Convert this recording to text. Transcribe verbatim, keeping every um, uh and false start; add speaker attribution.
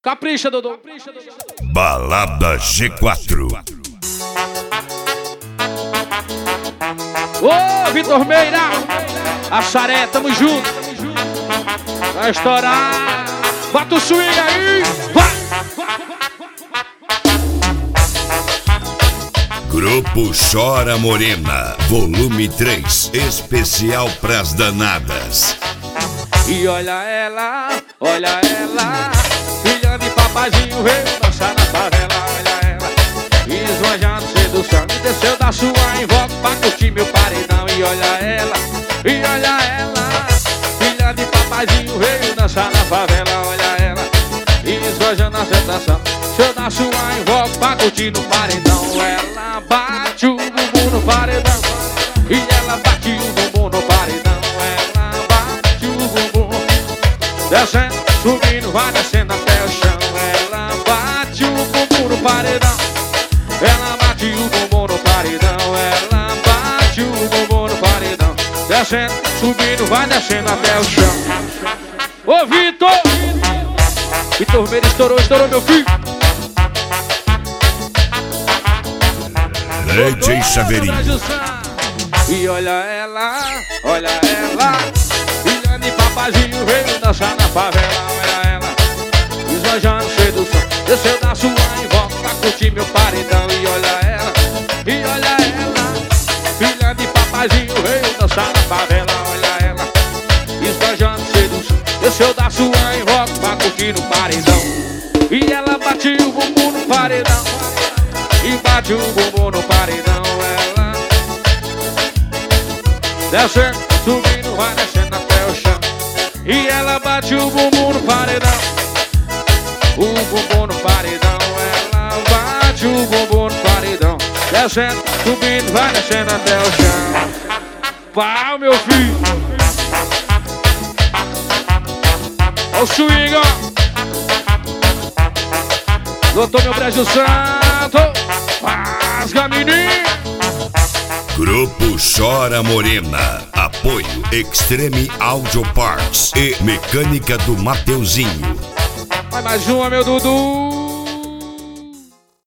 Speaker 1: Capricha, Dodô.
Speaker 2: Balada G quatro.
Speaker 1: Ô, Vitor Meira, a Saré, tamo junto. Vai estourar. Bota o swing aí, vai.
Speaker 2: Grupo Chora Morena, volume três, especial pras danadas.
Speaker 1: E olha ela, olha ela, filha de papazinho, veio dançar na favela. Olha ela, esbanjando sedução, me desceu da sua invoca pra curtir meu paredão. E olha ela, e olha ela, filha de papazinho, veio dançar na favela. Olha ela, esbanjando a sedução, desceu da sua invoca pra curtir no paredão. Ela bate o bumbum no paredão, e ela bate o bumbum no paredão. Ela bate o bumbum, descendo, subindo, vai descendo até o chão. Ela bate o bumbum no paredão, ela bate o bumbum no paredão. Ela bate o bumbum no paredão, descendo, subindo, vai descendo até o chão. Ô Vitor, Vitor Meira estourou, estourou meu filho.
Speaker 2: D J Chaveirinho.
Speaker 1: E olha ela, olha ela, filha de papazinho, veio dançar na favela. Olha ela, esbanjando sedução, desceu da sua invoca pra curtir meu paredão. E olha ela, e olha ela, filha de papazinho, veio dançar na favela. Olha ela, esbanjando sedução, desceu da sua invoca pra curtir no paredão. E ela bate o bumbum no paredão, e bate o bumbum no paredão. Ela descendo, subindo, vai descendo até o chão. E ela bate o bumbum no paredão, o bumbum no paredão. Ela bate o bumbum no paredão, descendo, subindo, vai descendo até o chão. Pau, meu filho. Ó o swing, ó. Doutor meu Brasil Santo, rasga menino.
Speaker 2: Grupo Chora Morena, apoio Extreme Audio Parts e Mecânica do Mateuzinho.
Speaker 1: Vai mais uma, meu Dudu.